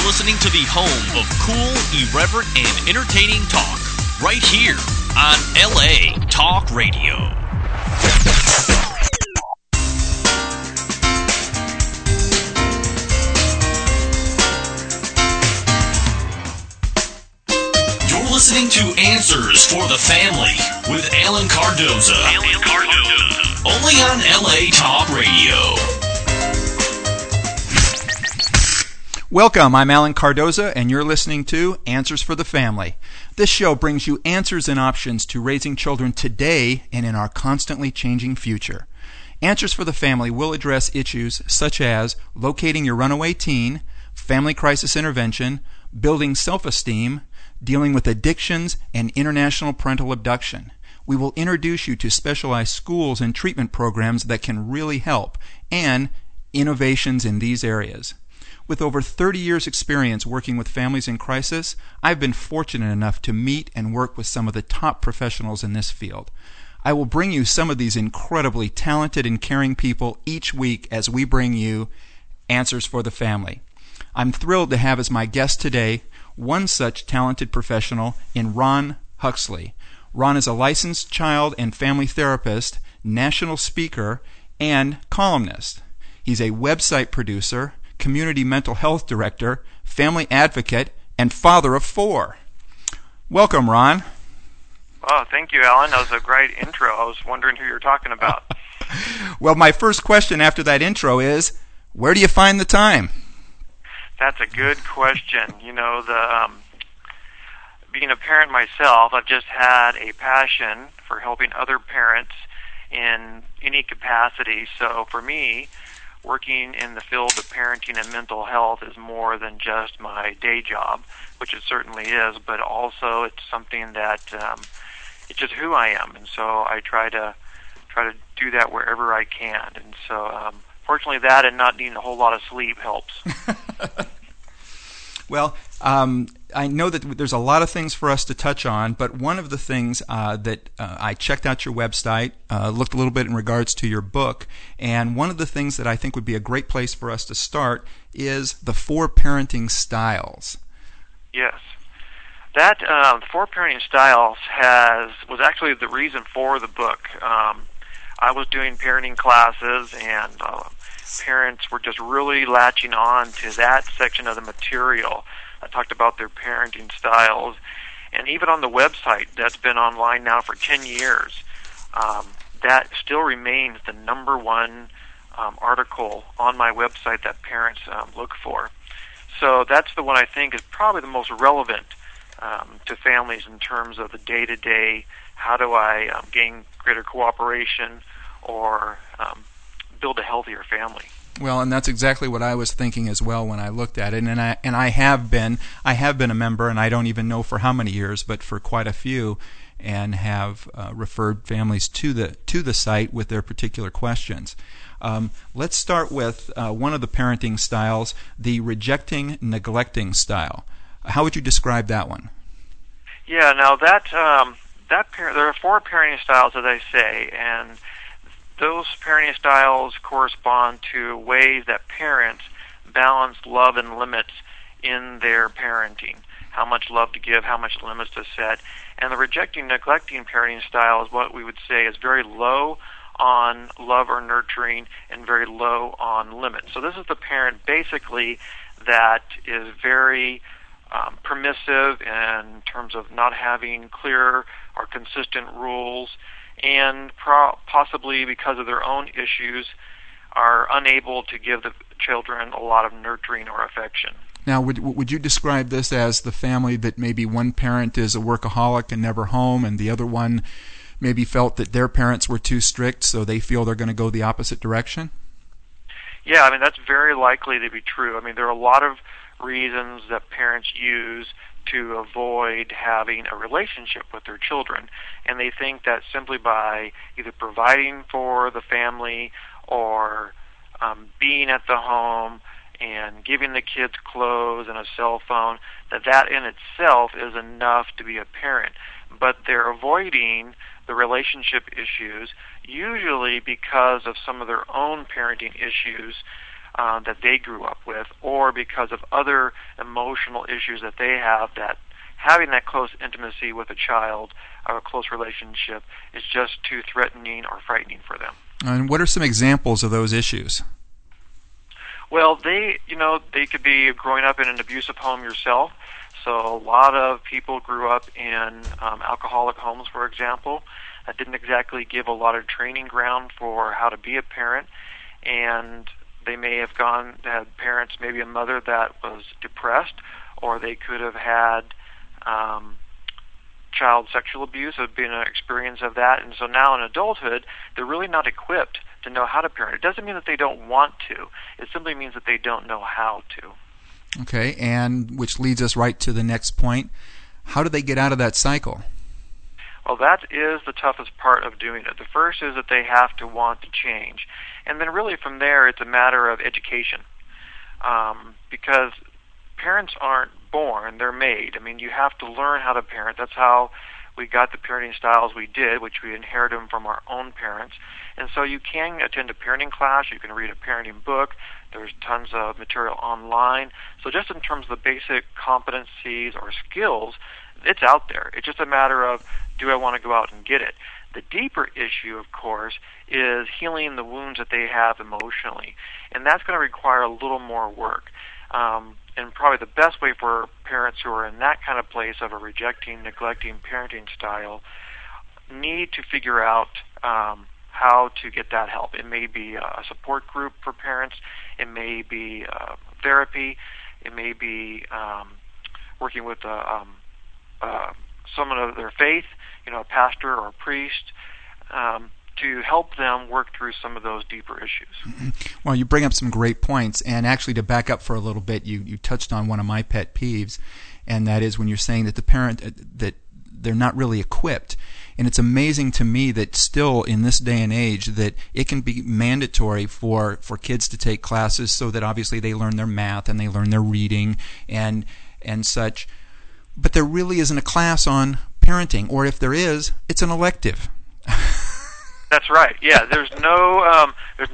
listening to the home of cool, irreverent, and entertaining talk, right here on LA Talk Radio. You're listening to Answers for the Family with Alan Cardoza. Only on LA Talk Radio. Welcome, I'm Alan Cardoza, and you're listening to Answers for the Family. This show brings you answers and options to raising children today and in our constantly changing future. Answers for the Family will address issues such as locating your runaway teen, family crisis intervention, building self-esteem, dealing with addictions, and international parental abduction. We will introduce you to specialized schools and treatment programs that can really help, and innovations in these areas. With over 30 years' experience working with families in crisis, I've been fortunate enough to meet and work with some of the top professionals in this field. I will bring you some of these incredibly talented and caring people each week as we bring you Answers for the Family. I'm thrilled to have as my guest today one such talented professional in Ron Huxley. Ron is a licensed child and family therapist, national speaker, and columnist. He's a website producer, community mental health director, family advocate, and father of 4. Welcome, Ron. Oh, thank you, Alan. That was a great intro. I was wondering who you were talking about. Well, my first question after that intro is, where do you find the time? That's a good question. You know, being a parent myself, I've just had a passion for helping other parents in any capacity. So for me, working in the field of parenting and mental health is more than just my day job, which it certainly is, but also it's something that it's just who I am, and so I try to do that wherever I can. And so fortunately that and not needing a whole lot of sleep helps. Well, I know that there's a lot of things for us to touch on, but one of the things that I checked out your website, looked a little bit in regards to your book, and one of the things that I think would be a great place for us to start is the 4 parenting styles. Yes. That the 4 parenting styles was actually the reason for the book. I was doing parenting classes, and parents were just really latching on to that section of the material. I talked about their parenting styles, and even on the website that's been online now for 10 years, that still remains the number one article on my website that parents look for. So that's the one I think is probably the most relevant to families in terms of the day-to-day, how do I gain greater cooperation or build a healthier family. Well, and that's exactly what I was thinking as well when I looked at it. And I have been a member, and I don't even know for how many years, but for quite a few, and have referred families to the site with their particular questions. Let's start with one of the parenting styles, the rejecting, neglecting style. How would you describe that one? Yeah, now there are 4 parenting styles, as I say, and those parenting styles correspond to ways that parents balance love and limits in their parenting. How much love to give, how much limits to set. And the rejecting, neglecting parenting style is what we would say is very low on love or nurturing and very low on limits. So this is the parent basically that is very permissive in terms of not having clear or consistent rules, and possibly because of their own issues are unable to give the children a lot of nurturing or affection. Now, would you describe this as the family that maybe one parent is a workaholic and never home, and the other one maybe felt that their parents were too strict, so they feel they're going to go the opposite direction? Yeah, I mean, that's very likely to be true. I mean, there are a lot of reasons that parents use to avoid having a relationship with their children, and they think that simply by either providing for the family or being at the home and giving the kids clothes and a cell phone, that in itself is enough to be a parent. But they're avoiding the relationship issues, usually because of some of their own parenting issues that they grew up with, or because of other emotional issues that they have, that having that close intimacy with a child or a close relationship is just too threatening or frightening for them. And what are some examples of those issues? Well, they could be growing up in an abusive home yourself. So a lot of people grew up in alcoholic homes, for example, that didn't exactly give a lot of training ground for how to be a parent, and they may have had parents, maybe a mother that was depressed, or they could have had child sexual abuse, have been an experience of that, and so now in adulthood, they're really not equipped to know how to parent. It doesn't mean that they don't want to. It simply means that they don't know how to. Okay, and which leads us right to the next point. How do they get out of that cycle? Well, that is the toughest part of doing it. The first is that they have to want to change. And then really from there, it's a matter of education. Because parents aren't born, they're made. I mean, you have to learn how to parent. That's how we got the parenting styles we did, which we inherited them from our own parents. And so you can attend a parenting class, you can read a parenting book, there's tons of material online. So just in terms of the basic competencies or skills, it's out there. It's just a matter of, do I want to go out and get it? The deeper issue, of course, is healing the wounds that they have emotionally. And that's going to require a little more work. And probably the best way for parents who are in that kind of place of a rejecting, neglecting parenting style need to figure out how to get that help. It may be a support group for parents. It may be therapy. It may be working with someone of their faith, a pastor or a priest, to help them work through some of those deeper issues. Mm-hmm. Well, you bring up some great points, and actually to back up for a little bit, you touched on one of my pet peeves, and that is when you're saying that the parent, that they're not really equipped. And it's amazing to me that still in this day and age that it can be mandatory for kids to take classes so that obviously they learn their math and they learn their reading and such. But there really isn't a class on parenting, or if there is, it's an elective. That's right. Yeah, there's no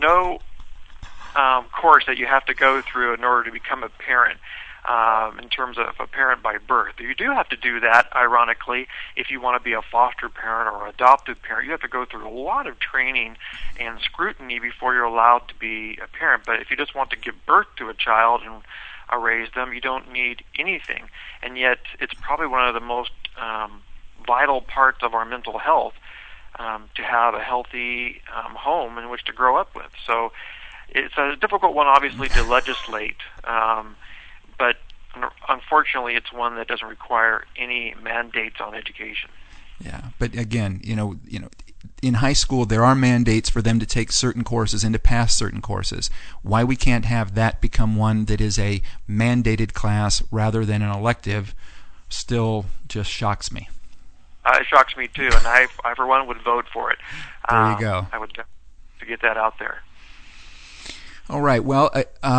course that you have to go through in order to become a parent. In terms of a parent by birth, you do have to do that. Ironically, if you want to be a foster parent or adoptive parent, you have to go through a lot of training and scrutiny before you're allowed to be a parent. But if you just want to give birth to a child and raise them, you don't need anything. And yet, it's probably one of the most vital parts of our mental health to have a healthy home in which to grow up with. So it's a difficult one, obviously, to legislate, but unfortunately, it's one that doesn't require any mandates on education. Yeah, but again, in high school there are mandates for them to take certain courses and to pass certain courses. Why we can't have that become one that is a mandated class rather than an elective still just shocks me. It shocks me too, and I for one would vote for it. There you go. I would to get that out there. All right. Well,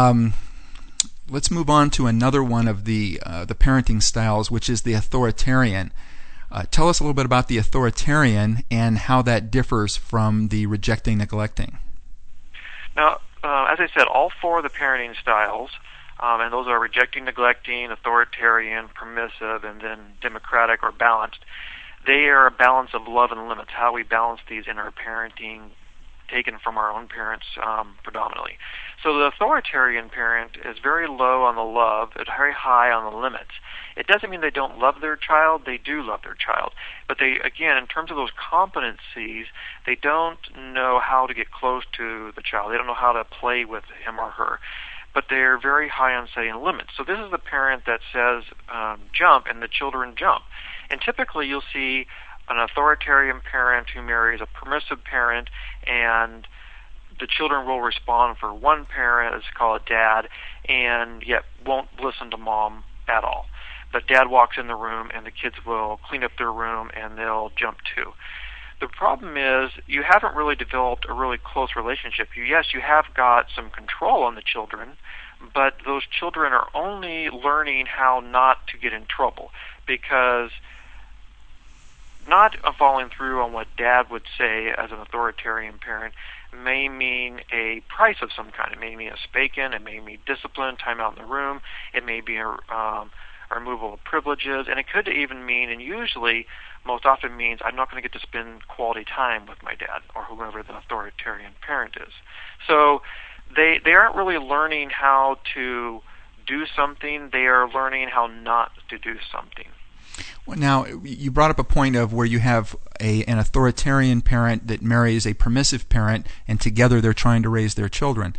let's move on to another one of the parenting styles, which is the authoritarian. Tell us a little bit about the authoritarian and how that differs from the rejecting, neglecting. Now, as I said, all four of the parenting styles, and those are rejecting, neglecting, authoritarian, permissive, and then democratic or balanced. They are a balance of love and limits, how we balance these in our parenting, taken from our own parents predominantly. So the authoritarian parent is very low on the love, it's very high on the limits. It doesn't mean they don't love their child, they do love their child. But they, again, in terms of those competencies, they don't know how to get close to the child. They don't know how to play with him or her. But they're very high on setting limits. So this is the parent that says jump, and the children jump. And typically you'll see an authoritarian parent who marries a permissive parent, and the children will respond for one parent, let's call it dad, and yet won't listen to mom at all. But dad walks in the room, and the kids will clean up their room, and they'll jump too. The problem is you haven't really developed a really close relationship. Yes, you have got some control on the children, but those children are only learning how not to get in trouble, because not following through on what Dad would say as an authoritarian parent may mean a price of some kind. It may mean a spanking. It may mean discipline, time out in the room. It may be a removal of privileges, and it could even mean, and usually most often means, I'm not going to get to spend quality time with my dad or whoever the authoritarian parent is. So they aren't really learning how to do something. They are learning how not to do something. Well, now, you brought up a point of where you have an authoritarian parent that marries a permissive parent, and together they're trying to raise their children.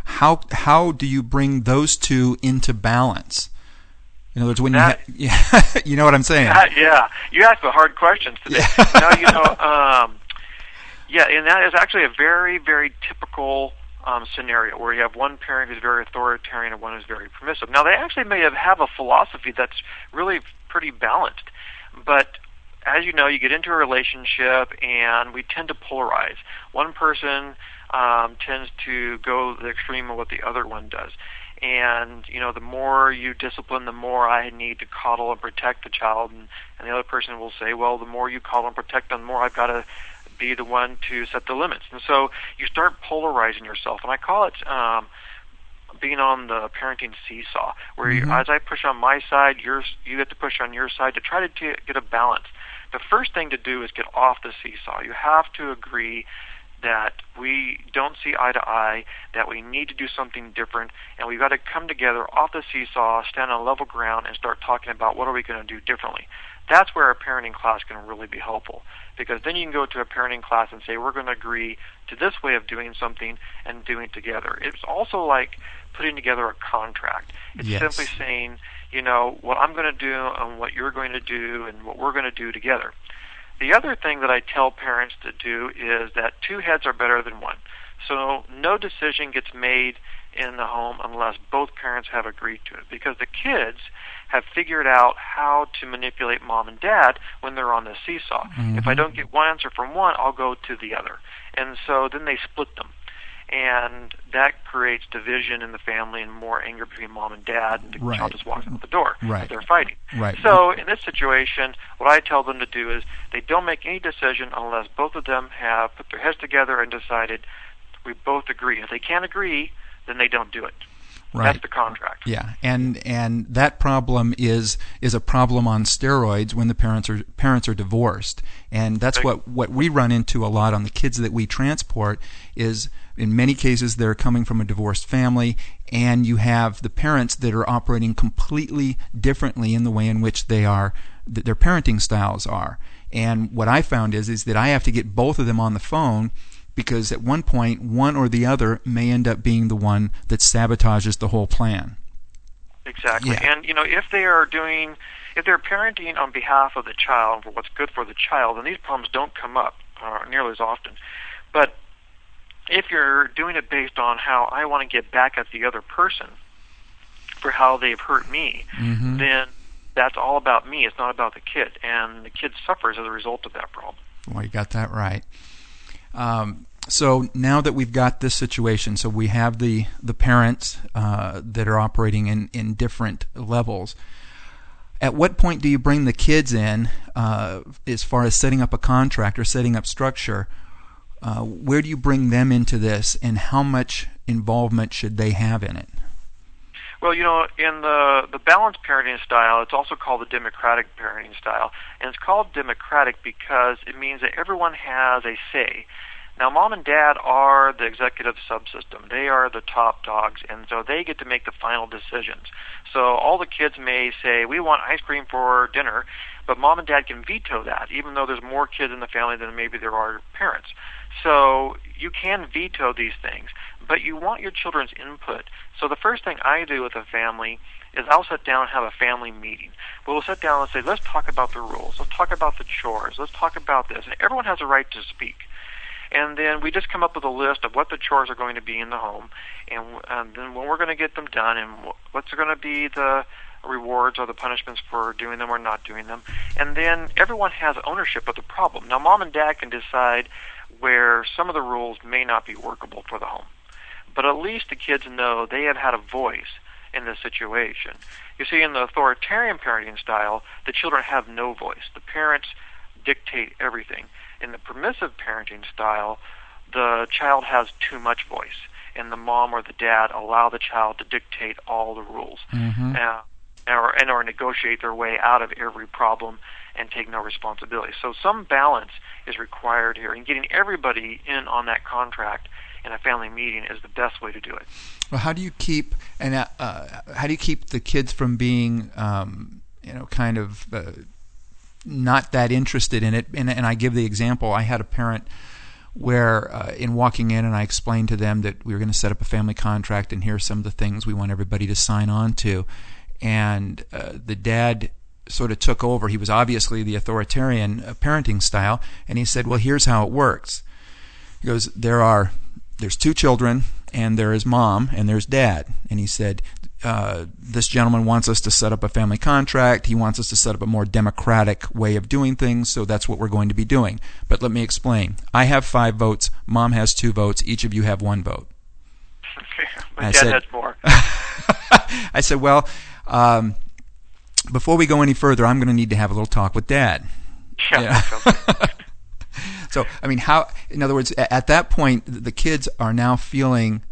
How do you bring those two into balance? In other words, when you know what I'm saying? Yeah, you asked the hard questions today. Now, and that is actually a very, very typical scenario where you have one parent who's very authoritarian and one who's very permissive. Now, they actually may have a philosophy that's really pretty balanced, but as you know, you get into a relationship and we tend to polarize. One person tends to go the extreme of what the other one does. And, the more you discipline, the more I need to coddle and protect the child. And the other person will say, well, the more you coddle and protect them, the more I've got to be the one to set the limits. And so you start polarizing yourself. And I call it being on the parenting seesaw, where as I push on my side, you get to push on your side to try to get a balance. The first thing to do is get off the seesaw. You have to agree that we don't see eye to eye, that we need to do something different, and we've got to come together off the seesaw, stand on level ground, and start talking about what are we going to do differently. That's where a parenting class can really be helpful, because then you can go to a parenting class and say, we're going to agree to this way of doing something and doing it together. It's also like putting together a contract. It's simply saying, what I'm going to do and what you're going to do and what we're going to do together. The other thing that I tell parents to do is that two heads are better than one. So no decision gets made in the home unless both parents have agreed to it, because the kids have figured out how to manipulate mom and dad when they're on the seesaw. If I don't get one answer from one, I'll go to the other. And so then they split them. And that creates division in the family and more anger between mom and dad, and the child just walks out the door. They're fighting. So in this situation, what I tell them to do is they don't make any decision unless both of them have put their heads together and decided we both agree. If they can't agree, then they don't do it. That's the contract. Yeah, and that problem is a problem on steroids when the parents are divorced, and that's what we run into a lot on the kids that we transport. Is in many cases they're coming from a divorced family, and you have the parents that are operating completely differently in the way in which their parenting styles are. And what I found is that I have to get both of them on the phone, because at one point, one or the other may end up being the one that sabotages the whole plan. Exactly. Yeah. And, if they're parenting on behalf of the child, for what's good for the child, then these problems don't come up nearly as often. But if you're doing it based on how I want to get back at the other person for how they've hurt me, then that's all about me. It's not about the kid. And the kid suffers as a result of that problem. Well, you got that right. So now that we've got this situation, so we have the parents that are operating in different levels. At what point do you bring the kids in as far as setting up a contract or setting up structure? Where do you bring them into this, and how much involvement should they have in it? Well, in the balanced parenting style, it's also called the democratic parenting style. And it's called democratic because it means that everyone has a say. Now, mom and dad are the executive subsystem. They are the top dogs, and so they get to make the final decisions. So all the kids may say, we want ice cream for dinner, but mom and dad can veto that, even though there's more kids in the family than maybe there are parents. So you can veto these things, but you want your children's input. So the first thing I do with a family is I'll sit down and have a family meeting. We'll sit down and say, let's talk about the rules. Let's talk about the chores. Let's talk about this. And everyone has a right to speak. And then we just come up with a list of what the chores are going to be in the home, and then when we're going to get them done, and what's going to be the rewards or the punishments for doing them or not doing them. And then everyone has ownership of the problem. Now, mom and dad can decide where some of the rules may not be workable for the home, but at least the kids know they have had a voice in this situation. You see, in the authoritarian parenting style, the children have no voice. The parents dictate everything. In the permissive parenting style, the child has too much voice, and the mom or the dad allow the child to dictate all the rules, or negotiate their way out of every problem and take no responsibility. So some balance is required here, and getting everybody in on that contract in a family meeting is the best way to do it. Well, how do you keep the kids from being, kind of not that interested in it? And I give the example. I had a parent where in walking in, and I explained to them that we were going to set up a family contract, and here are some of the things we want everybody to sign on to. And the dad sort of took over. He was obviously the authoritarian parenting style, and he said, well, here's how it works. He goes, there's two children, and there is mom, and there's dad. And he said, this gentleman wants us to set up a family contract. He wants us to set up a more democratic way of doing things, so that's what we're going to be doing. But let me explain. I have 5 votes. Mom has 2 votes. Each of you have 1 vote. Okay. My dad has more. I said, well, before we go any further, I'm going to need to have a little talk with Dad. Yeah. So, I mean, in other words, at that point, the kids are now feeling,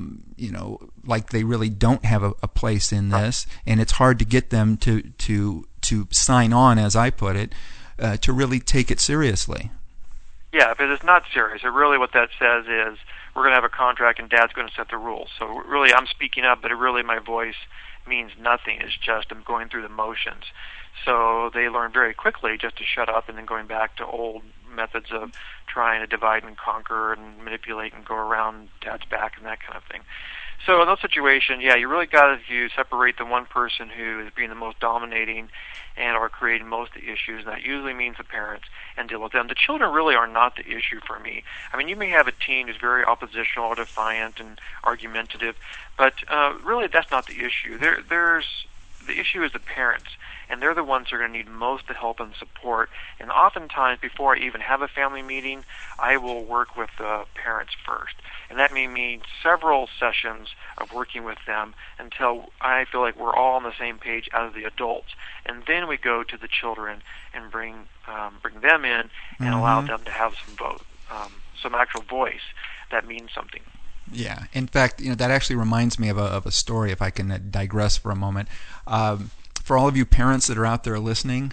like they really don't have a place in this, and it's hard to get them to sign on, as I put it, to really take it seriously. Yeah, but it's not serious. Really what that says is we're going to have a contract and Dad's going to set the rules. So really I'm speaking up, but really my voice means nothing. It's just I'm going through the motions. So they learn very quickly just to shut up, and then going back to old methods of trying to divide and conquer and manipulate and go around Dad's back and that kind of thing. So in those situations, you really got to separate the one person who is being the most dominating and are creating most of the issues, and that usually means the parents, and deal with them. The children really are not the issue for me. I mean, you may have a teen who's very oppositional or defiant and argumentative, but really that's not the issue. The issue is the parents, and they're the ones who are going to need most the help and support. And oftentimes, before I even have a family meeting, I will work with the parents first. And that may mean several sessions of working with them until I feel like we're all on the same page as the adults. And then we go to the children and bring them in and allow them to have some actual voice that means something. Yeah. In fact, that actually reminds me of a story, if I can digress for a moment. For all of you parents that are out there listening,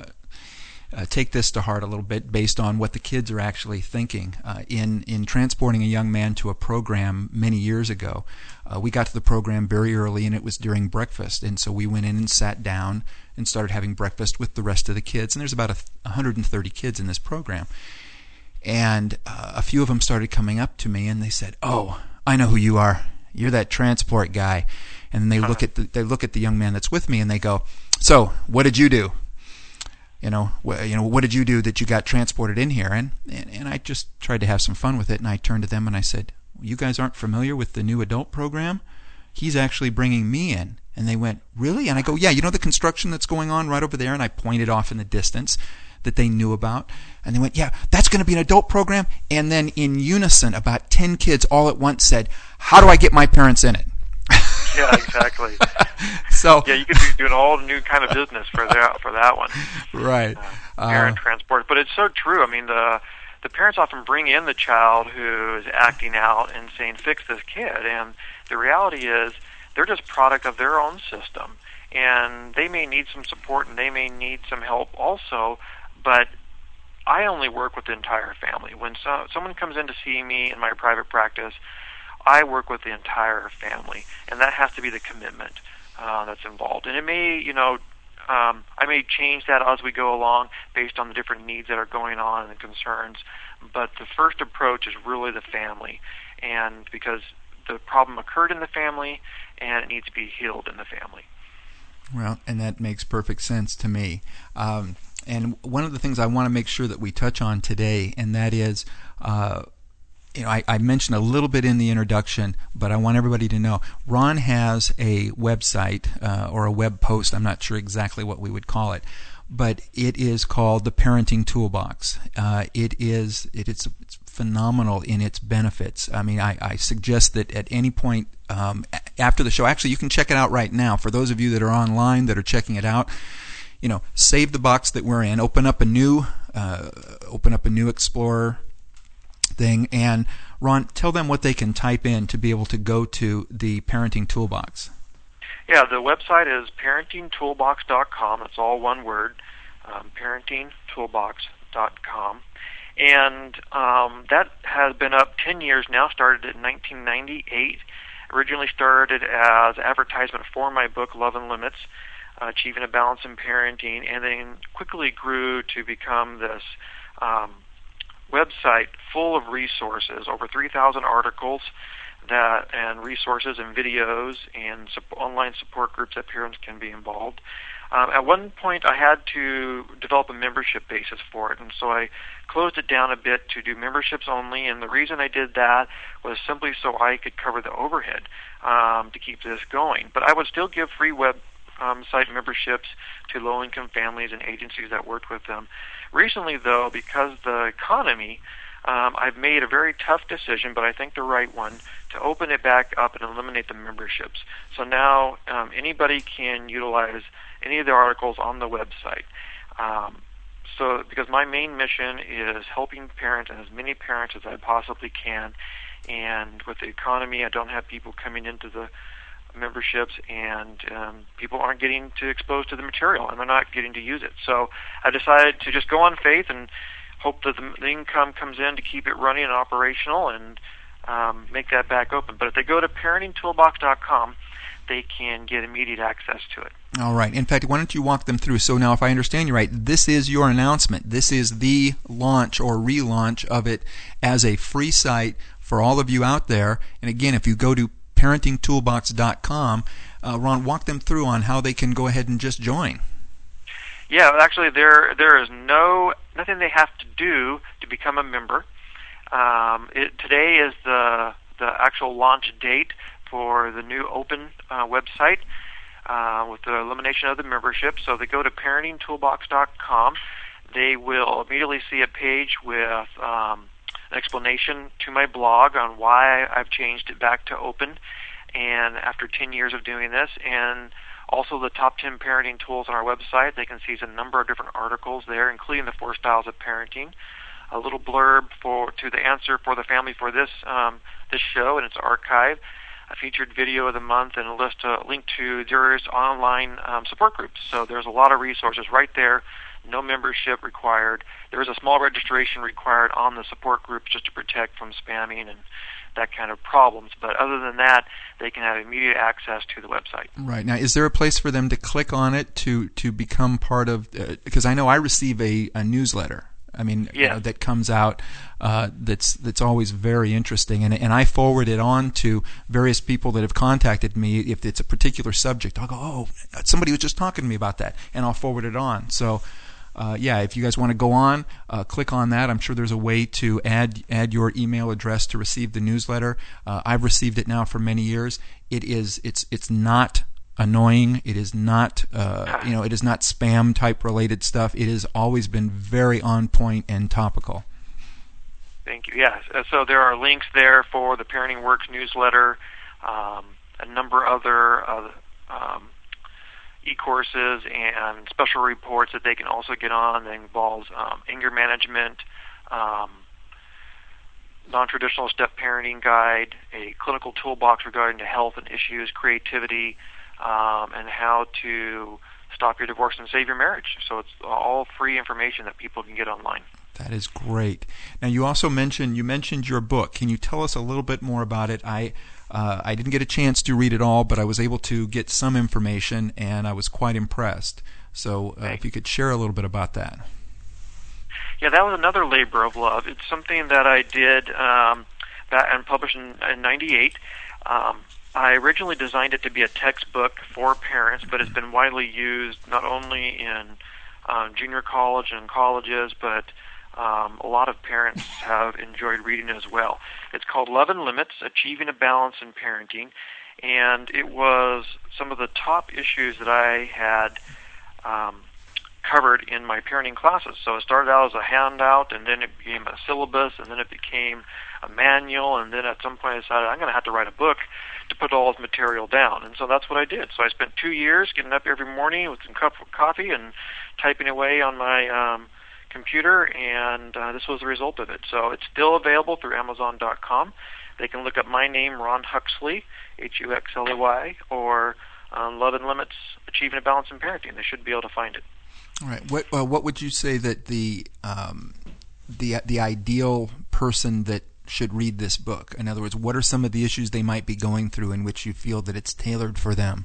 take this to heart a little bit based on what the kids are actually thinking. In transporting a young man to a program many years ago, we got to the program very early, and it was during breakfast. And so we went in and sat down and started having breakfast with the rest of the kids. And there's about 130 kids in this program. And a few of them started coming up to me, and they said, "Oh, I know who you are. You're that transport guy." And then they look at the young man that's with me, and they go, "So, what did you do? What did you do that you got transported in here?" And I just tried to have some fun with it, and I turned to them and I said, "You guys aren't familiar with the new adult program? He's actually bringing me in." And they went, "Really?" And I go, "Yeah, the construction that's going on right over there?" And I pointed off in the distance that they knew about. And they went, "Yeah, that's going to be an adult program." And then in unison, about 10 kids all at once said, "How do I get my parents in it?" Yeah, exactly. So you could be doing all new kind of business for that one. Right. Parent transport. But it's so true. I mean, the parents often bring in the child who is acting out and saying, "Fix this kid." And the reality is they're just product of their own system. And they may need some support, and they may need some help also, but I only work with the entire family. When someone comes in to see me in my private practice, I work with the entire family, and that has to be the commitment that's involved. And it may, I may change that as we go along based on the different needs that are going on and the concerns, but the first approach is really the family, and because the problem occurred in the family, and it needs to be healed in the family. Well, and that makes perfect sense to me. And one of the things I want to make sure that we touch on today, and that is, I mentioned a little bit in the introduction, but I want everybody to know, Ron has a website or a web post. I'm not sure exactly what we would call it, but it is called The Parenting Toolbox. It's phenomenal in its benefits. I mean, I suggest that at any point after the show, actually, you can check it out right now. For those of you that are online that are checking it out, save the box that we're in, open up a new Explorer thing, and Ron, tell them what they can type in to be able to go to the Parenting Toolbox. Yeah, the website is parentingtoolbox.com. It's all one word, parentingtoolbox.com. And that has been up 10 years now, started in 1998. Originally started as advertisement for my book, Love and Limits, Achieving a Balance in Parenting, and then quickly grew to become this website full of resources, over 3,000 articles and resources and videos and online support groups that parents can be involved. At one point, I had to develop a membership basis for it, and so I closed it down a bit to do memberships only, and the reason I did that was simply so I could cover the overhead to keep this going. But I would still give free site memberships to low-income families and agencies that worked with them. Recently, though, because the economy, I've made a very tough decision, but I think the right one, to open it back up and eliminate the memberships. So now anybody can utilize any of the articles on the website. Because my main mission is helping parents, and as many parents as I possibly can, and with the economy, I don't have people coming into the memberships, and people aren't getting exposed to the material, and they're not getting to use it. So I decided to just go on faith and hope that the income comes in to keep it running and operational, and make that back open. But if they go to parentingtoolbox.com, they can get immediate access to it. All right. In fact, why don't you walk them through? So now, if I understand you right, this is your announcement. This is the launch or relaunch of it as a free site for all of you out there. And again, if you go to parentingtoolbox.com, Ron, walk them through on how they can go ahead and just join. Yeah, actually, there is nothing they have to do to become a member. Today is the actual launch date for the new open website with the elimination of the membership. So they go to parentingtoolbox.com. They will immediately see a page with an explanation to my blog on why I've changed it back to open, and after 10 years of doing this, and also the top 10 parenting tools on our website. They can see a number of different articles there, including the 4 styles of parenting, a little blurb to the answer for the family for this show and its archive, a featured video of the month, and a link to various online support groups. So there's a lot of resources right there. No membership required. There is a small registration required on the support groups just to protect from spamming and that kind of problems. But other than that, they can have immediate access to the website. Right. Now, is there a place for them to click on it to become part of, because I know I receive a newsletter. I mean, yeah. That comes out that's always very interesting, and I forward it on to various people that have contacted me. If it's a particular subject, I'll go, oh, somebody was just talking to me about that, and I'll forward it on. So, if you guys want to go on, click on that. I'm sure there's a way to add your email address to receive the newsletter. I've received it now for many years. It's not annoying. It is not it is not spam type related stuff. It has always been very on point and topical. Thank you. Yes. So there are links there for the Parenting Works newsletter, a number of other e-courses and special reports that they can also get on that involves anger management, non-traditional step parenting guide, a clinical toolbox regarding to health and issues, creativity, and how to stop your divorce and save your marriage. So it's all free information that people can get online. That is great. Now, you also mentioned your book. Can you tell us a little bit more about it? I didn't get a chance to read it all, but I was able to get some information, and I was quite impressed. So if you could share a little bit about that. Yeah, that was another labor of love. It's something that I did and published in 98. I originally designed it to be a textbook for parents, but it's been widely used not only in junior college and colleges, but a lot of parents have enjoyed reading it as well. It's called Love and Limits, Achieving a Balance in Parenting, and it was some of the top issues that I had covered in my parenting classes. So it started out as a handout, and then it became a syllabus, and then it became a manual, and then at some point I decided I'm going to have to write a book to put all this material down. And so that's what I did. So I spent 2 years getting up every morning with some cup of coffee and typing away on my computer, and this was the result of it. So it's still available through Amazon.com. They can look up my name, Ron Huxley, Huxley, or Love and Limits, Achieving a Balance in Parenting. They should be able to find it. All right. What would you say that the ideal person that should read this book? In other words, what are some of the issues they might be going through in which you feel that it's tailored for them?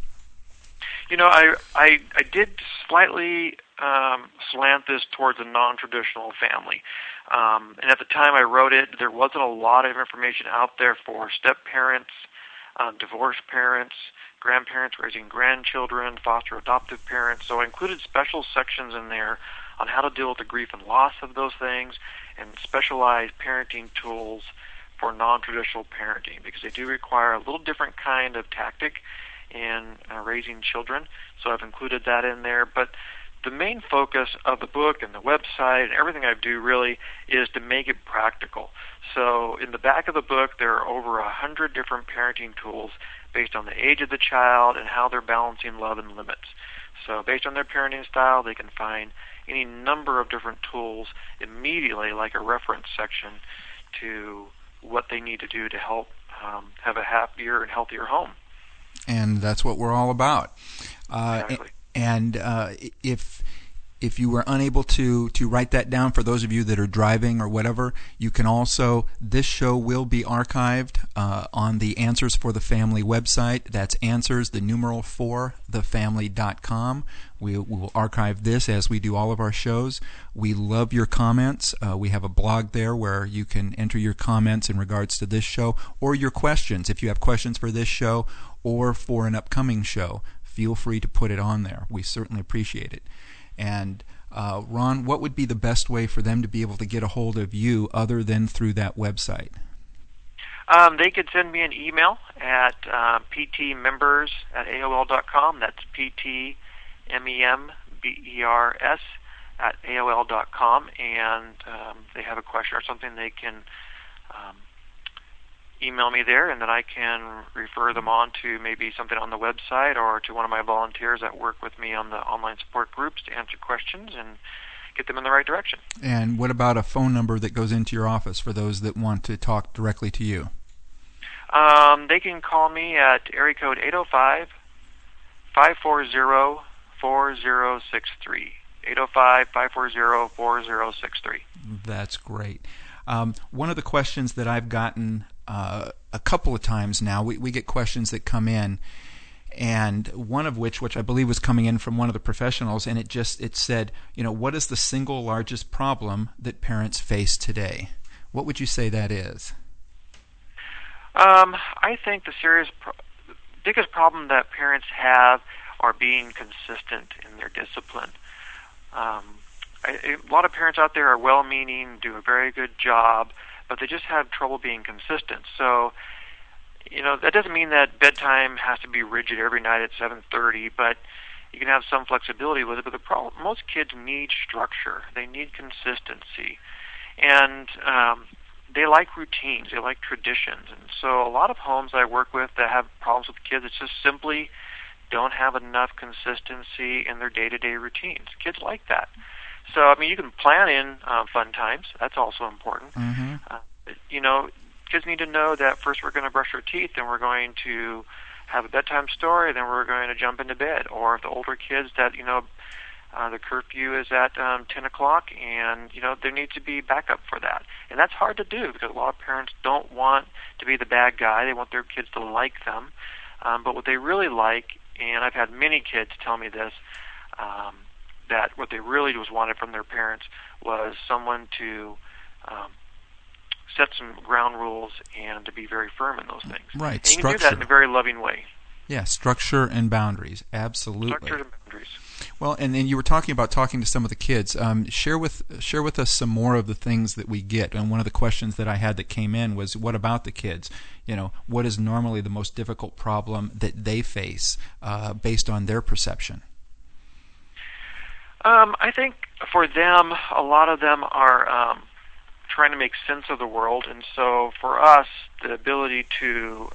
I did slightly slant this towards a non-traditional family. And at the time I wrote it, there wasn't a lot of information out there for step-parents, divorced parents, grandparents raising grandchildren, foster adoptive parents. So I included special sections in there on how to deal with the grief and loss of those things, and specialized parenting tools for non-traditional parenting, because they do require a little different kind of tactic in raising children. So I've included that in there. But the main focus of the book and the website and everything I do really is to make it practical. So in the back of the book, there are over 100 different parenting tools based on the age of the child and how they're balancing love and limits. So based on their parenting style, they can find any number of different tools immediately, like a reference section to what they need to do to help have a happier and healthier home. And that's what we're all about. Exactly. And if you were unable to write that down, for those of you that are driving or whatever, you can also, this show will be archived on the Answers for the Family website. That's answers, the numeral 4, thefamily.com. We will archive this as we do all of our shows. We love your comments. We have a blog there where you can enter your comments in regards to this show, or your questions. If you have questions for this show or for an upcoming show, feel free to put it on there. We certainly appreciate it. And Ron, what would be the best way for them to be able to get a hold of you other than through that website? They could send me an email at ptmembers@aol.com. That's ptmembers@aol.com. And they have a question or something, they can email me there, and then I can refer them on to maybe something on the website or to one of my volunteers that work with me on the online support groups to answer questions and get them in the right direction. And what about a phone number that goes into your office for those that want to talk directly to you? They can call me at area code 805-540-4063. 805-540-4063. That's great. One of the questions that I've gotten a couple of times now, we get questions that come in, and one of which I believe was coming in from one of the professionals, and it said, what is the single largest problem that parents face today? What would you say that is? I think the biggest problem that parents have are being consistent in their discipline. A lot of parents out there are well-meaning, do a very good job, but they just have trouble being consistent. So, that doesn't mean that bedtime has to be rigid every night at 7:30, but you can have some flexibility with it. But most kids need structure. They need consistency. And they like routines. They like traditions. And so a lot of homes I work with that have problems with kids, it's just simply don't have enough consistency in their day-to-day routines. Kids like that. So, you can plan in fun times. That's also important. Mm-hmm. Kids need to know that first we're going to brush our teeth, then we're going to have a bedtime story, then we're going to jump into bed. Or if the older kids that, the curfew is at 10 o'clock, and, there needs to be backup for that. And that's hard to do because a lot of parents don't want to be the bad guy. They want their kids to like them. But what they really like, and I've had many kids tell me this, that what they really just wanted from their parents was someone to set some ground rules and to be very firm in those things. Right. And you can do that in a very loving way. Yeah, structure and boundaries. Absolutely. Structure and boundaries. Well, and then you were talking to some of the kids. Share with us some more of the things that we get. And one of the questions that I had that came in was, what about the kids? What is normally the most difficult problem that they face based on their perception? I think for them, a lot of them are trying to make sense of the world, and so for us, the ability to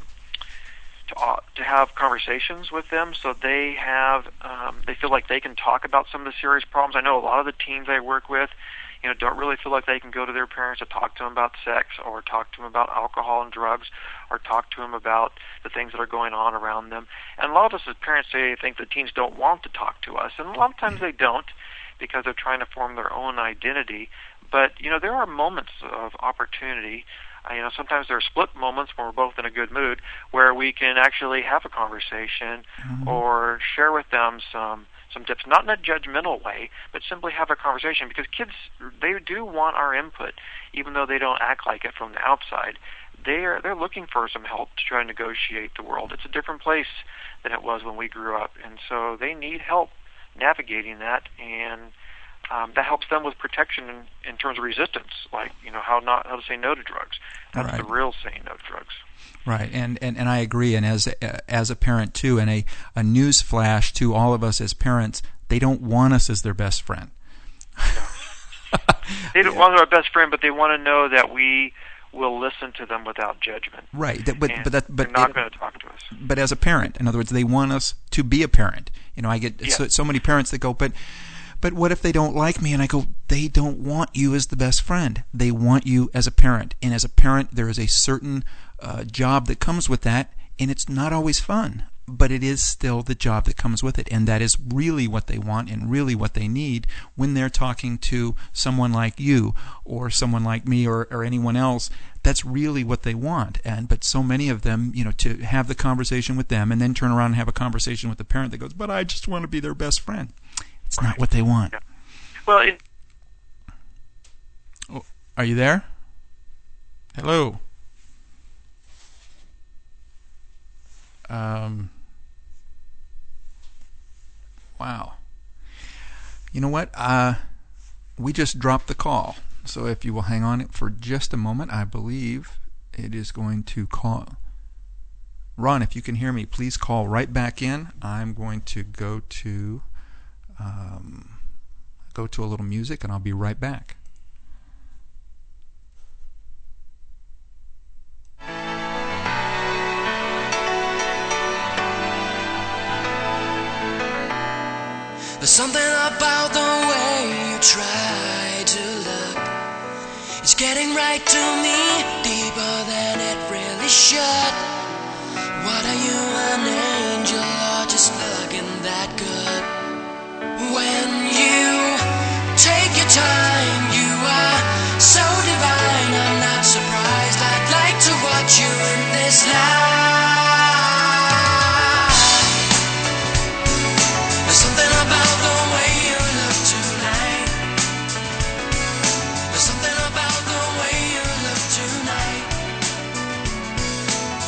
have conversations with them, so they feel like they can talk about some of the serious problems. I know a lot of the teens I work with, don't really feel like they can go to their parents to talk to them about sex, or talk to them about alcohol and drugs, or talk to them about the things that are going on around them. And a lot of us as parents think the teens don't want to talk to us, and a lot of times they don't, because they're trying to form their own identity. But there are moments of opportunity. Sometimes there are split moments when we're both in a good mood, where we can actually have a conversation, or share with them some tips, not in a judgmental way, but simply have a conversation, because kids, they do want our input, even though they don't act like it from the outside. They're looking for some help to try and negotiate the world. It's a different place than it was when we grew up, and so they need help navigating that, and that helps them with protection in terms of resistance, like how to say no to drugs. That's right. The real saying no to drugs. Right, and I agree. And as a parent too, and a news flash to all of us as parents, they don't want us as their best friend. No. They don't want our best friend, but they want to know that we will listen to them without judgment. Right, but they're not going to talk to us. But as a parent, in other words, they want us to be a parent. I get so many parents that go, but what if they don't like me? And I go, they don't want you as the best friend. They want you as a parent. And as a parent, there is a certain job that comes with that, and it's not always fun, but it is still the job that comes with it. And that is really what they want and really what they need when they're talking to someone like you or someone like me or anyone else. That's really what they want. But so many of them, to have the conversation with them and then turn around and have a conversation with the parent that goes, but I just want to be their best friend. It's not what they want. Yeah. Well, are you there? Hello. Wow. You know what? We just dropped the call. So if you will hang on for just a moment, I believe it is going to call. Ron, if you can hear me, please call right back in. I'm going to go to a little music, and I'll be right back. There's something about the way you try to look. It's getting right to me, deeper than it really should. What are you, an angel, or just looking that good? When you take your time, you are so divine. I'm not surprised. I'd like to watch you in this life. There's something about the way you look tonight. There's something about the way you look tonight.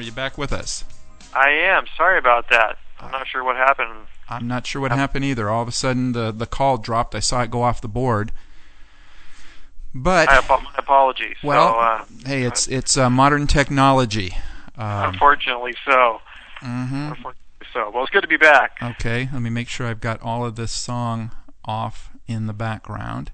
you back with us? I am. Sorry about that. I'm not sure what happened. I'm not sure what happened either. All of a sudden, the call dropped. I saw it go off the board. But My apologies. Well, hey, it's modern technology. Unfortunately so. Mm-hmm. Unfortunately so. Well, it's good to be back. Okay, let me make sure I've got all of this song off in the background.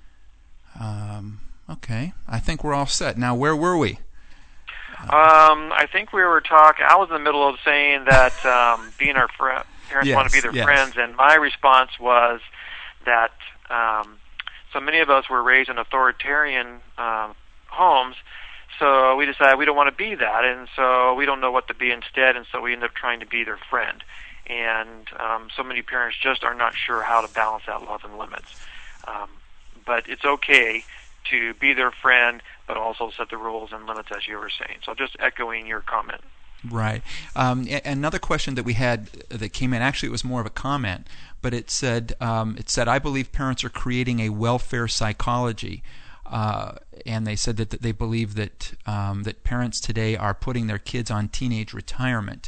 Okay, I think we're all set. Now, where were we? I think we were talking. I was in the middle of saying that being our parents want to be their friends, and my response was that so many of us were raised in authoritarian homes, so we decided we don't want to be that, and so we don't know what to be instead, and so we end up trying to be their friend. And so many parents just are not sure how to balance that love and limits. But it's okay to be their friend, but also set the rules and limits, as you were saying. So just echoing your comment. Right. Another question that we had that came in, actually it was more of a comment, but it said, I believe parents are creating a welfare psychology. And they said that they believe that that parents today are putting their kids on teenage retirement.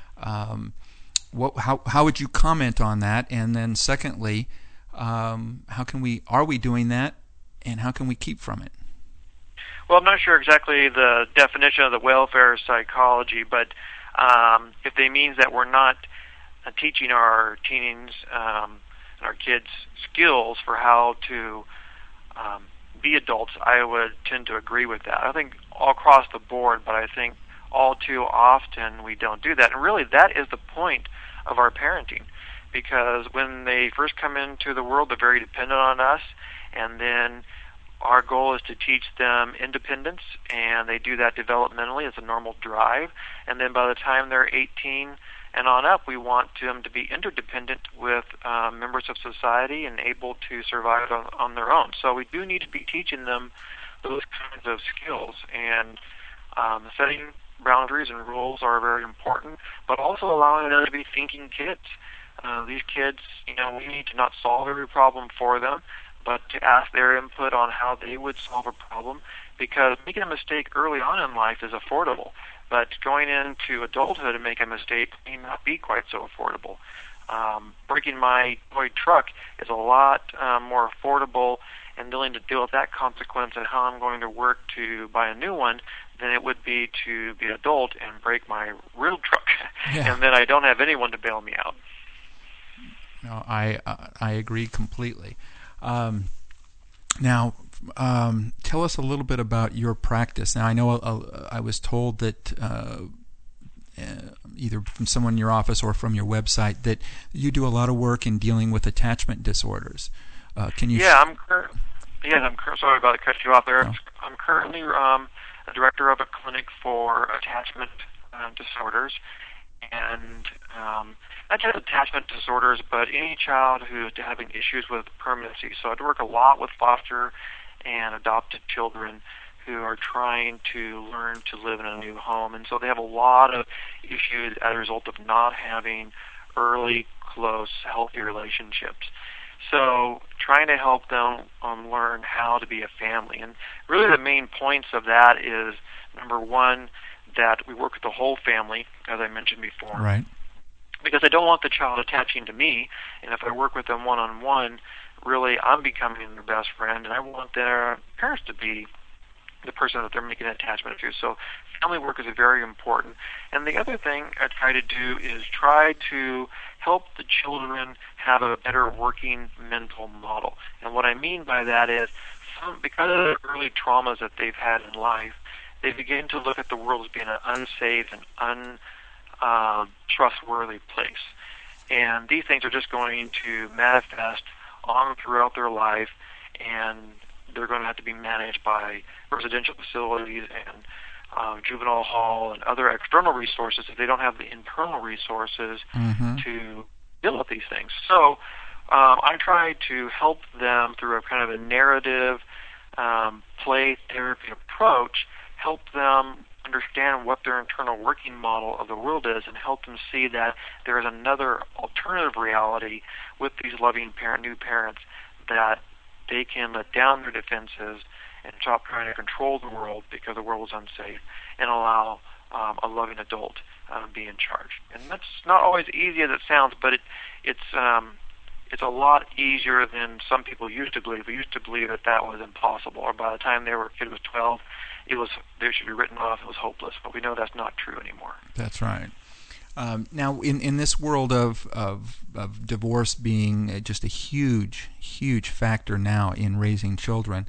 How would you comment on that? And then secondly, are we doing that, and how can we keep from it? Well, I'm not sure exactly the definition of the welfare psychology, but if they means that we're not teaching our teens and our kids skills for how to be adults, I would tend to agree with that. I think all across the board, but I think all too often we don't do that. And really, that is the point of our parenting, because when they first come into the world, they're very dependent on us, and then our goal is to teach them independence, and they do that developmentally as a normal drive. And then by the time they're 18 and on up, we want them to be interdependent with members of society and able to survive on their own. So we do need to be teaching them those kinds of skills, and setting boundaries and rules are very important, but also allowing them to be thinking kids. These kids, we need to not solve every problem for them, but to ask their input on how they would solve a problem, because making a mistake early on in life is affordable, but going into adulthood and making a mistake may not be quite so affordable. Breaking my toy truck is a lot more affordable and willing to deal with that consequence and how I'm going to work to buy a new one than it would be to be an adult and break my real truck. Yeah. And then I don't have anyone to bail me out. No, I agree completely. Now, tell us a little bit about your practice. Now, I know I was told that either from someone in your office or from your website that you do a lot of work in dealing with attachment disorders. Can you? Yeah, I'm sorry about to cut you off there. Oh. I'm currently a director of a clinic for attachment disorders, and not just attachment disorders, but any child who's having issues with permanency. So I work a lot with foster and adopted children who are trying to learn to live in a new home. And so they have a lot of issues as a result of not having early, close, healthy relationships. So trying to help them learn how to be a family. And really the main points of that is, number one, that we work with the whole family, as I mentioned before. Right. Because I don't want the child attaching to me, and if I work with them one-on-one, really I'm becoming their best friend, and I want their parents to be the person that they're making an attachment to. So family work is very important. And the other thing I try to do is try to help the children have a better working mental model. And what I mean by that is, because of the early traumas that they've had in life, they begin to look at the world as being an unsafe and untrustworthy place. And these things are just going to manifest on throughout their life, and they're going to have to be managed by residential facilities and juvenile hall and other external resources if they don't have the internal resources to deal with these things. So I try to help them through a kind of a narrative play therapy approach, help them understand what their internal working model of the world is, and help them see that there is another alternative reality with these loving new parents, that they can let down their defenses and stop trying to control the world because the world is unsafe, and allow a loving adult be in charge. And that's not always easy as it sounds, but it's a lot easier than some people used to believe. We used to believe that was impossible, or by the time their kid was 12, they should be written off. It was hopeless. But we know that's not true anymore. That's right. Now, in this world of divorce being just a huge factor now in raising children,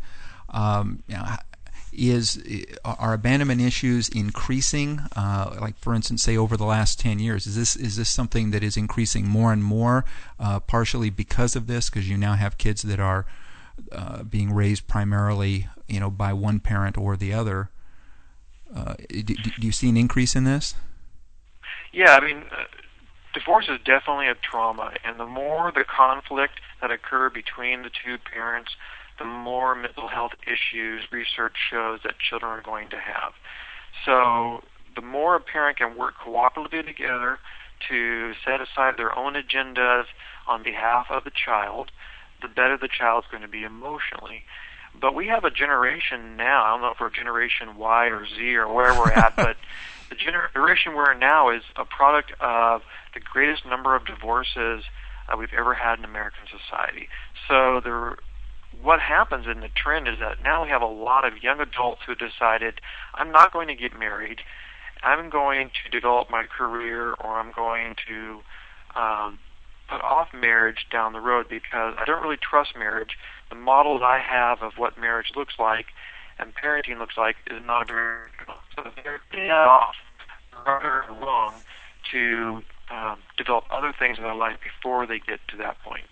are abandonment issues increasing? Like, for instance, say over the last 10 years, is this something that is increasing more and more, partially because of this, because you now have kids that are being raised primarily, by one parent or the other? Do you see an increase in this? Yeah, divorce is definitely a trauma, and the more the conflict that occur between the two parents, the more mental health issues research shows that children are going to have. So the more a parent can work cooperatively together to set aside their own agendas on behalf of the child, the better the child's going to be emotionally. But we have a generation now, I don't know if we're Generation Y or Z or where we're at, but the generation we're in now is a product of the greatest number of divorces we've ever had in American society. So what happens in the trend is that now we have a lot of young adults who decided, I'm not going to get married, I'm going to develop my career, or I'm going to put off marriage down the road because I don't really trust marriage. The models I have of what marriage looks like and parenting looks like is not very good. So they're getting off rather wrong to develop other things in their life before they get to that point.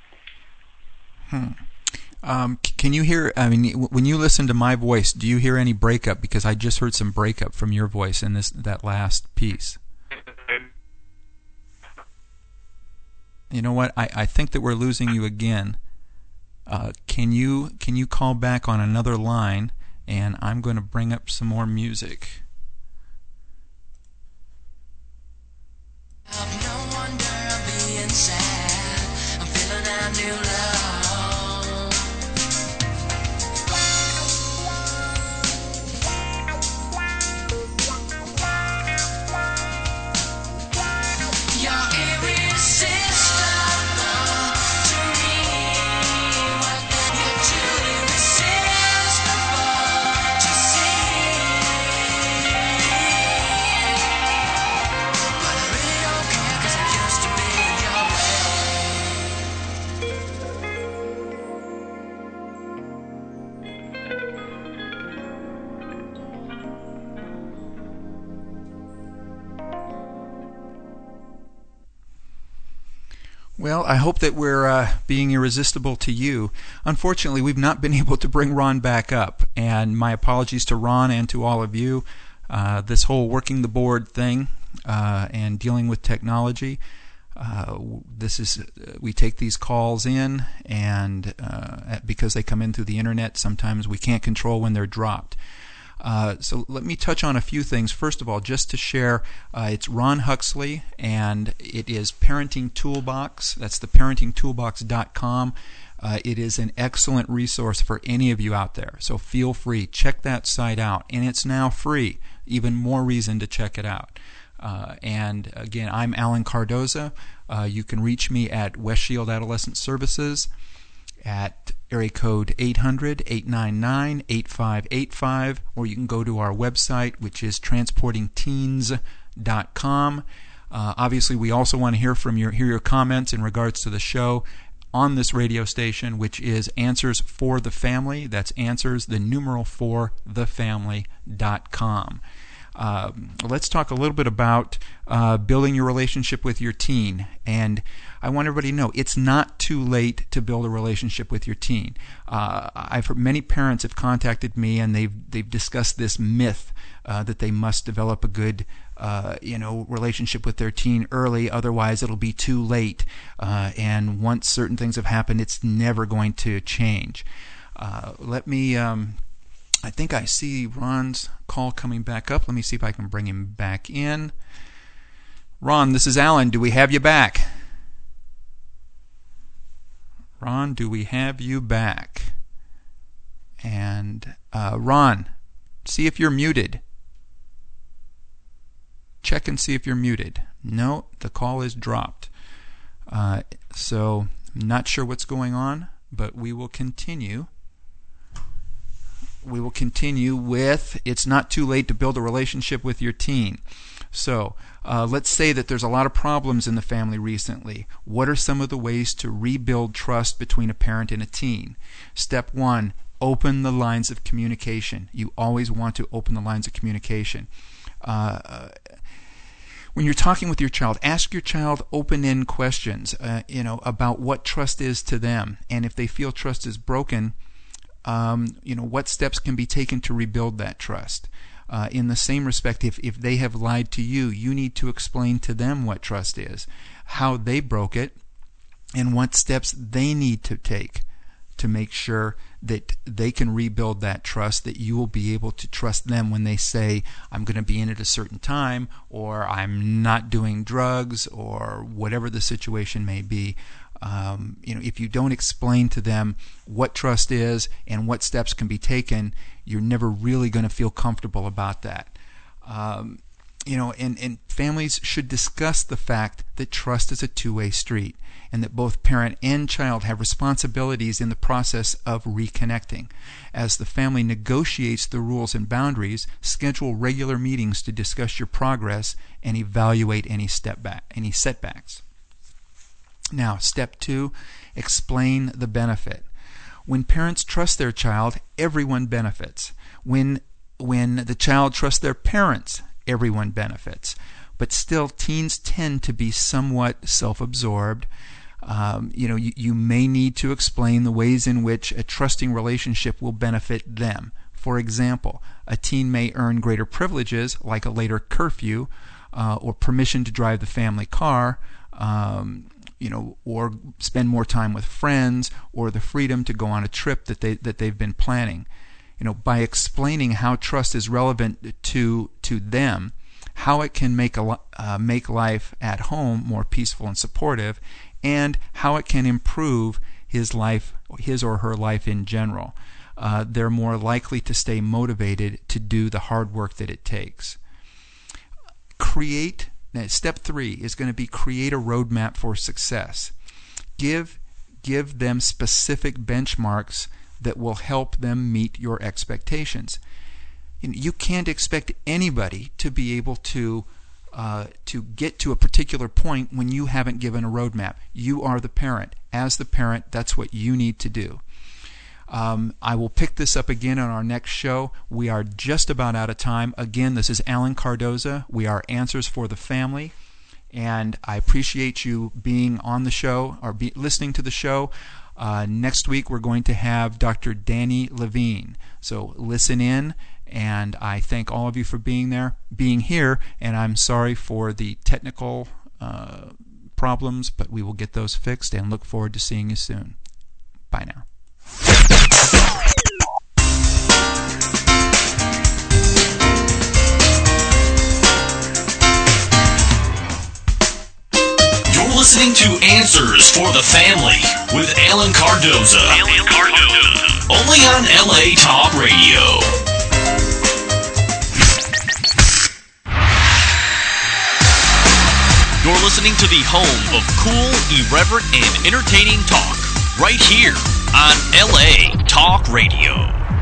Can you hear, when you listen to my voice, do you hear any breakup? Because I just heard some breakup from your voice in that last piece. You know what? I think that we're losing you again. Can you call back on another line, and I'm going to bring up some more music. No wonder I'm being sad. I'm feeling a new love. Well, I hope that we're being irresistible to you. Unfortunately, we've not been able to bring Ron back up, and my apologies to Ron and to all of you. This whole working the board thing and dealing with technology, we take these calls in, and because they come in through the internet, sometimes we can't control when they're dropped. So let me touch on a few things. First of all, just to share, it's Ron Huxley, and it is Parenting Toolbox. That's the parentingtoolbox.com. It is an excellent resource for any of you out there. So feel free, check that site out. And it's now free. Even more reason to check it out. And again, I'm Alan Cardoza. You can reach me at West Shield Adolescent Services at area code 800-899-8585, or you can go to our website, which is transportingteens.com. Obviously, we also want to hear your comments in regards to the show on this radio station, which is Answers for the Family. That's Answers, the numeral 4, thefamily.com. Let's talk a little bit about building your relationship with your teen. And I want everybody to know it's not too late to build a relationship with your teen. I've heard many parents have contacted me, and they've discussed this myth that they must develop a good relationship with their teen early, otherwise it'll be too late. And once certain things have happened, it's never going to change. I think I see Ron's call coming back up. Let me see if I can bring him back in. Ron, this is Alan. Do we have you back? Ron, do we have you back? And Ron, see if you're muted. check and see if you're muted. No, the call is dropped. So I'm not sure what's going on, but we will continue. We will continue with it's not too late to build a relationship with your teen. So let's say that there's a lot of problems in the family recently. What are some of the ways to rebuild trust between a parent and a teen? Step 1, open the lines of communication. You always want to open the lines of communication. When you're talking with your child, ask your child open-end questions, about what trust is to them, and if they feel trust is broken, what steps can be taken to rebuild that trust. In the same respect, if they have lied to you, you need to explain to them what trust is, how they broke it, and what steps they need to take to make sure that they can rebuild that trust, that you will be able to trust them when they say, I'm going to be in at a certain time, or I'm not doing drugs, or whatever the situation may be. If you don't explain to them what trust is and what steps can be taken, you're never really going to feel comfortable about that. And families should discuss the fact that trust is a two-way street, and that both parent and child have responsibilities in the process of reconnecting. As the family negotiates the rules and boundaries, schedule regular meetings to discuss your progress and evaluate any setbacks. Now, step 2, explain the benefit. When parents trust their child, everyone benefits. When the child trusts their parents, everyone benefits. But still, teens tend to be somewhat self-absorbed. You may need to explain the ways in which a trusting relationship will benefit them. For example, a teen may earn greater privileges, like a later curfew, or permission to drive the family car, or spend more time with friends, or the freedom to go on a trip that they've been planning. By explaining how trust is relevant to them, how it can make life at home more peaceful and supportive, and how it can improve his or her life in general, they're more likely to stay motivated to do the hard work that it takes. Step 3 is going to be create a roadmap for success. Give them specific benchmarks that will help them meet your expectations. You can't expect anybody to be able to get to a particular point when you haven't given a roadmap. You are the parent. As the parent, that's what you need to do. I will pick this up again on our next show. We are just about out of time. Again, this is Alan Cardoza. We are Answers for the Family, and I appreciate you being on the show or listening to the show. Next week, we're going to have Dr. Danny Levine. So listen in, and I thank all of you for being here, and I'm sorry for the technical problems, but we will get those fixed and look forward to seeing you soon. Bye now. You're listening to Answers for the Family with Alan Cardoza. Only on LA Talk Radio. You're listening to the home of cool, irreverent, and entertaining talk right here on LA Talk Radio.